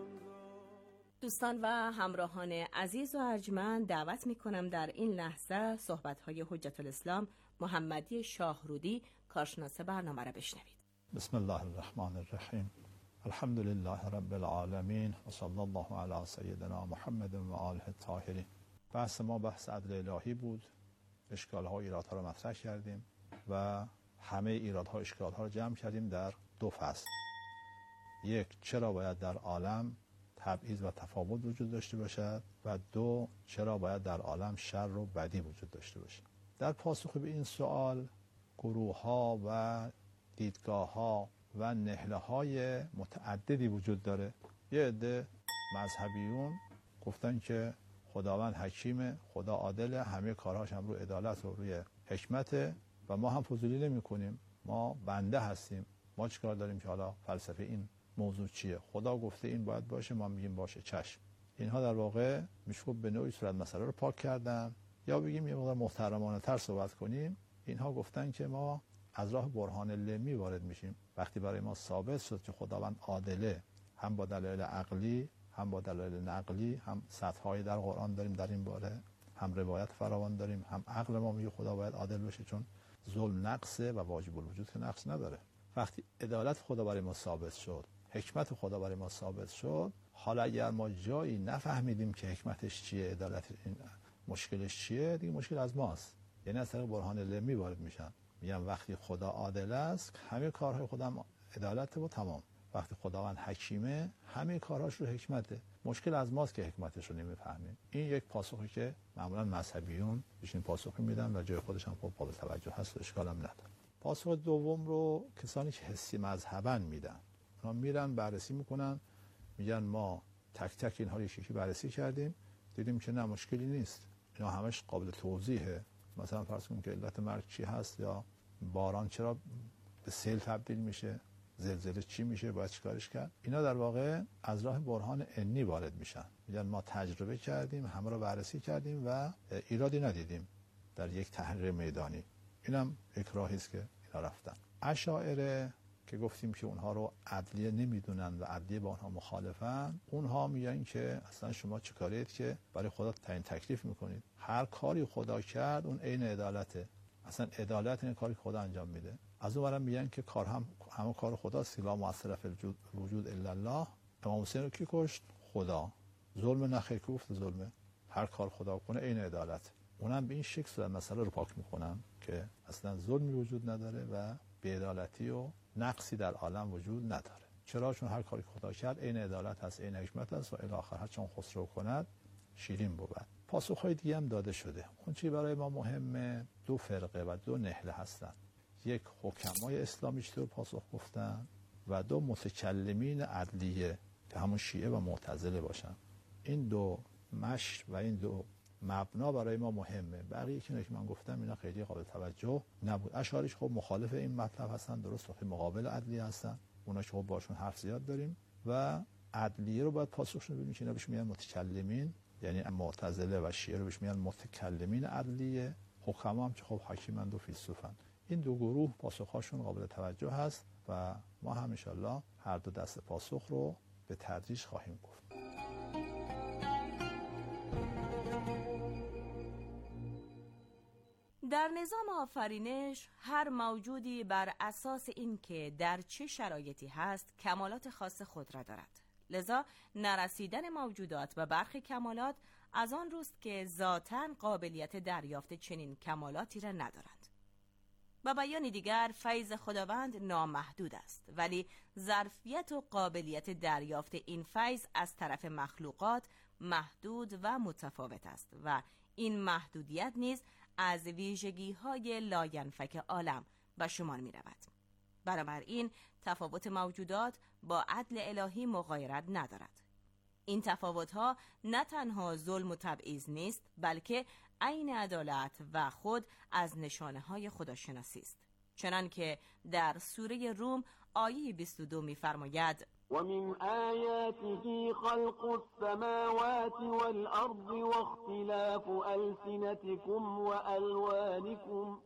دوستان و همراهان عزیز و ارجمند، دعوت میکنم در این لحظه صحبت‌های حجت الاسلام محمدی شاهرودی کارشناس برنامه را بشنوید. بسم الله الرحمن الرحیم. الحمد لله رب العالمین و صلی الله علی سیدنا محمد و آله الطاهرین. بحث ما بحث عدل الهی بود. اشکال‌ها و ایرادها را مطرح کردیم و همه ایرادها و اشکال‌ها را جمع کردیم در دو فصل. یک، چرا باید در عالم تبعیض و تفاوت وجود داشته باشد، و دو، چرا باید در عالم شر و بدی وجود داشته باشد. در پاسخ به این سوال گروه‌ها و دیدگاه‌ها و نهله‌های متعددی وجود داره. یه عده مذهبیون گفتن که خداوند حکیمه، خدا عادله، همه کارهاش هم روی عدالت و روی حکمته و ما هم فضولی نمی‌کنیم، ما بنده هستیم، ما چیکار داریم که حالا فلسفه این موضوع چیه؟ خدا گفته این باید باشه، ما میگیم باشه، چشم. اینها در واقع میشه به نوعی صورت مسئله رو پاک کردن، یا بگیم یه مقدار محترمانه تر صحبت کنیم. اینها گفتن که ما از راه برهان لمی وارد میشیم وقتی برای ما ثابت شد که خداوند عادله، هم با دلایل عقلی، هم با دلایل نقلی، هم سطح‌های در قرآن داریم در این باره، هم روایت فراوان داریم، هم عقل ما میگه خدا باید عادل باشه، چون ظلم نقصه و واجب الوجود که نقص نداره. وقتی عدالت خدا برای ما ثابت شد، حکمت خدا برای ما ثابت شد، حالا اگر ما جایی نفهمیدیم که حکمتش چیه، عدالت این مشکلش چیه، دیگه مشکل از ماست. یعنی از طریق برهان لمی وارد میشن، میگم وقتی خدا عادل است همه کارهای خدا هم عدالت و تمام. وقتی خداوند حکیمه همه کارهاش رو حکمته. مشکل از ماست که حکمتش رو نمیفهمیم. این یک پاسخی که معمولا مذهبیون بهش پاسخ میدن و جای خودش هم خب قابل توجه هست و اشکال هم نداره. پاسخ دوم رو کسانی که حسی مذهبن میدن. اونا میرن بررسی میکنن، میگن ما تک تک اینها رو یکی بررسی کردیم، دیدیم که نه مشکلی نیست، اینا همش قابل توضیحه. مثلا فرض کنیم که علت مرگ چی هست، یا باران چرا به سیل تبدیل میشه، زلزله چی میشه، باید چیکارش کرد. اینا در واقع از راه برهان علمی وارد میشن، میگن ما تجربه کردیم، همه رو بررسی کردیم و ایرادی ندیدیم در یک تحقیق میدانی. اینم یک راهی است که اینا رفتن. اشاعره که گفتیم که اونها رو عدلیه نمیدونن و عدلیه با اونها مخالفن، اونها میگن که اصلا شما چه کارید که برای خدا تعیین تکلیف میکنید، هر کاری خدا کرد اون عین عدالته، اصلا عدالت این کاری که خدا انجام میده. از اون برم میگن که کار همه کار خداست، لا مؤثر فی الوجود الا الله. امام حسین رو کی کشت؟ خدا. ظلم نخیر که گفت ظلمه، هر کار خدا کنه عین عدالت. اونم به این شکل مسئله رو پاک میکنن که اصلا ظلمی وجود نداره و بی‌عدالتی و نقصی در عالم وجود نداره. چرا؟ چون هر کاری خدا کرد عین عدالت هست، عین حکمت هست و الی آخر هر چون خسرو کند شیرین بود. پاسخهای دیگه هم داده شده. اون چی برای ما مهمه، دو فرقه و دو نهله هستن. یک حکمای اسلامی چطور پاسخ گفتن و دو متکلمین عدلیه که همون شیعه و معتزله باشن. این دو مش و این دو مبنا برای ما مهمه. بقیه که من گفتم اینا خیلی قابل توجه نبود. اشعاریش خب مخالف این مطلب هستن، درست خیلی مقابل عدلیه هستن، اونا که خب باشون حرف زیاد داریم و عدلیه رو باید پاسخشون ببینیم که اینا بهش میگن متکلمین، یعنی معتزله و شیعه رو بهش میگن متکلمین عدلیه، حکما هم که خب حکیمند و فیلسوفن. این دو گروه پاسخهاشون قابل توجه هست و ما هم ان شاءالله هر دو دست پاسخ رو به تدریج خواهیم گفت. در نظام آفرینش هر موجودی بر اساس اینکه در چه شرایطی هست کمالات خاص خود را دارد. لذا نرسیدن موجودات و برخی کمالات از آن روست که ذاتاً قابلیت دریافت چنین کمالاتی را ندارند. با بیان دیگر فیض خداوند نامحدود است، ولی ظرفیت و قابلیت دریافت این فیض از طرف مخلوقات محدود و متفاوت است و این محدودیت نیز از ویژگی‌های لاینفک عالم به شمار می‌رود. بنابراین تفاوت موجودات با عدل الهی مغایرت ندارد. این تفاوت‌ها نه تنها ظلم و تبعیض نیست، بلکه عین عدالت و خود از نشانه‌های خداشناسی است. چنانکه در سوره روم آیه 22 می‌فرماید: ومن آياته خلق السماوات والأرض واختلاف ألسنتكم وألوانكم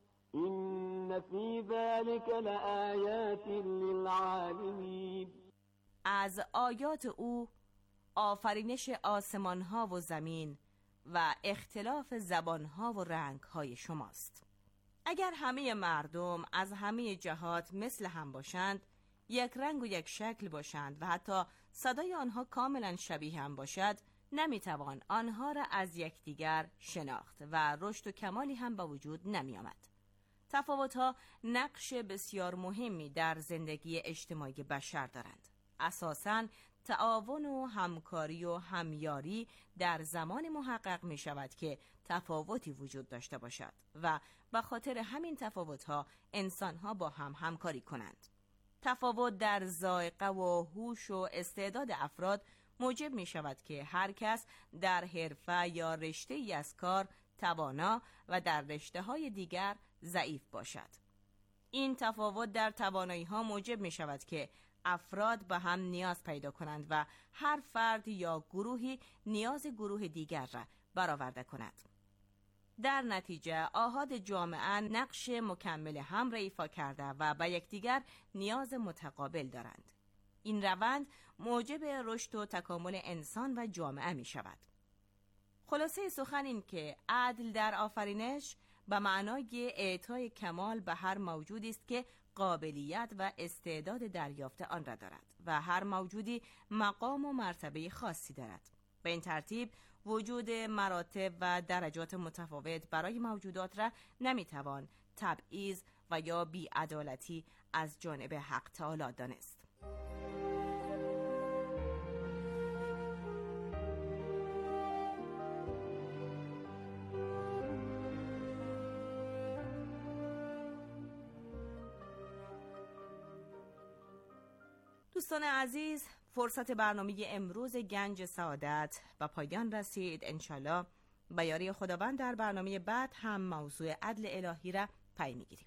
إن في ذلك لآيات للعالمين. از آیات او آفرینش آسمان‌ها و زمین و اختلاف زبان‌ها و رنگ‌های شماست. اگر همه مردم از همه جهات مثل هم باشند، یک رنگ و یک شکل باشند و حتی صدای آنها کاملا شبیه هم باشد، نمیتوان آنها را از یکدیگر شناخت و رشد و کمالی هم به وجود نمی آمد. تفاوت‌ها نقش بسیار مهمی در زندگی اجتماعی بشر دارند. اساساً تعاون و همکاری و همیاری در زمان محقق می شود که تفاوتی وجود داشته باشد و به خاطر همین تفاوت‌ها انسان‌ها با هم همکاری کنند. تفاوت در ذائقه و هوش و استعداد افراد موجب می شود که هر کس در حرفه یا رشته‌ای از کار توانا و در رشته‌های دیگر ضعیف باشد. این تفاوت در توانایی‌ها موجب می شود که افراد به هم نیاز پیدا کنند و هر فرد یا گروهی نیاز گروه دیگر را برآورده کند. در نتیجه آحاد جامعه نقش مکمل هم را ایفا کرده و به یکدیگر نیاز متقابل دارند. این روند موجب رشد و تکامل انسان و جامعه می شود. خلاصه سخن این که عدل در آفرینش به معنای اعطای کمال به هر موجودی است که قابلیت و استعداد دریافت آن را دارد و هر موجودی مقام و مرتبه خاصی دارد. به این ترتیب وجود مراتب و درجات متفاوت برای موجودات را نمیتوان تبعیض و یا بی‌عدالتی از جانب حق تعالی دانست. دوستان عزیز، فرصت برنامه امروز گنج سعادت به پایان رسید. انشالله با یاری خداوند در برنامه بعد هم موضوع عدل الهی را پی میگیریم.